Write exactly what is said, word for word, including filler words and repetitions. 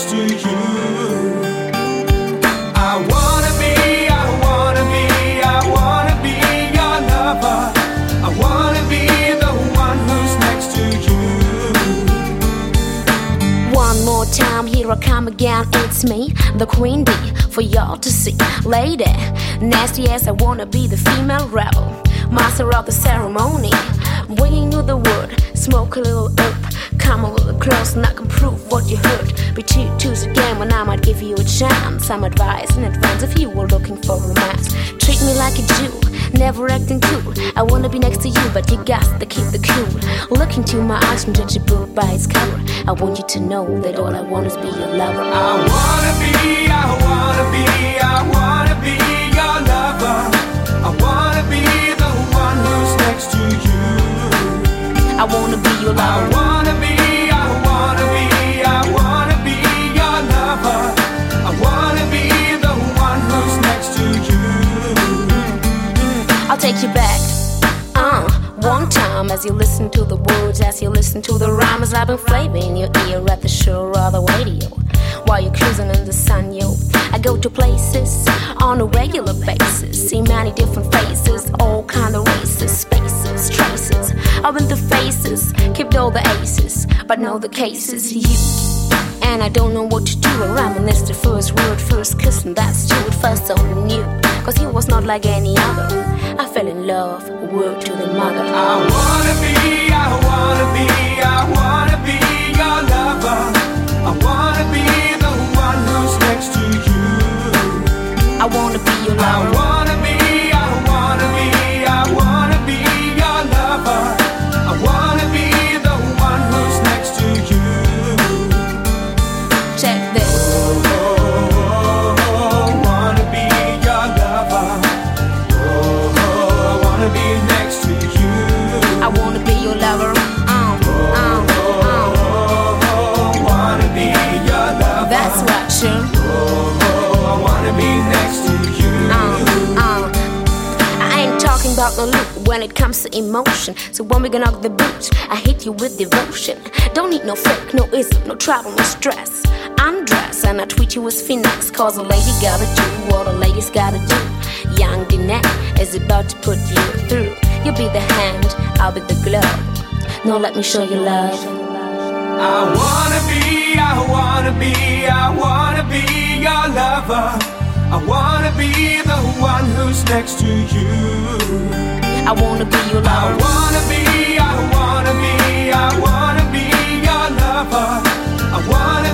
next to you. I wanna be, I wanna be, I wanna be your lover. I wanna be the one who's next to you. One more time, here I come again, it's me, the queen bee, for y'all to see. Lady, nasty as I wanna be the female rebel, master of the ceremony, bringing you the word, smoke a little up, come a little close and I can prove what you heard. Be two twos again when I might give you a chance. Some advice in advance if you were looking for romance. Treat me like a Jew, never acting cool. I wanna be next to you, but you got to keep the cool. Look into my eyes and judge a book by its cover. I want you to know that all I want is be your lover. I wanna be, I wanna be, I wanna be your lover. I wanna be the one who's next to you. I wanna be your lover. I wanna be, I wanna be, I wanna be your lover. I wanna be the one who's next to you. I'll take you back, uh, one time as you listen to the words, as you listen to the rhymes I've been flavor in your ear at the shore or the radio. While you're cruising in the sun, yo, I go to places on a regular basis, see many different faces, all kind of races, spaces, traces. I've been through faces, kept all the aces, but know the case is you. And I don't know what to do, I reminisce the first word, first kiss, and that's you at first I knew. Cause he was not like any other. I fell in love, word to the mother. I wanna be, I wanna be, I wanna be your lover. I wanna be the one who's next to you. I wanna be your lover. I wanna be, I wanna be, I wanna be your lover. I wanna be the one who's next to you. Check this. Oh, oh, oh, I wanna be your lover. Oh, oh, I wanna be next to you. I wanna be your lover. Um, um, um. That's right, sure. Oh, oh, I wanna be next to you. Uh, uh. I ain't talking about no loot when it comes to emotion. So when we gonna knock the boots, I hit you with devotion. Don't need no fake, no ism, no trouble, no stress. Undress and I treat you as finesse. Cause a lady gotta do what a lady's gotta do. Young Dinette is about to put you through. You'll be the hand, I'll be the glove. Now let me show you love. I wanna be, I wanna be, I wanna be your lover. I wanna be the one who's next to you. I wanna be your lover. I wanna be, I wanna be, I wanna be your lover. I wanna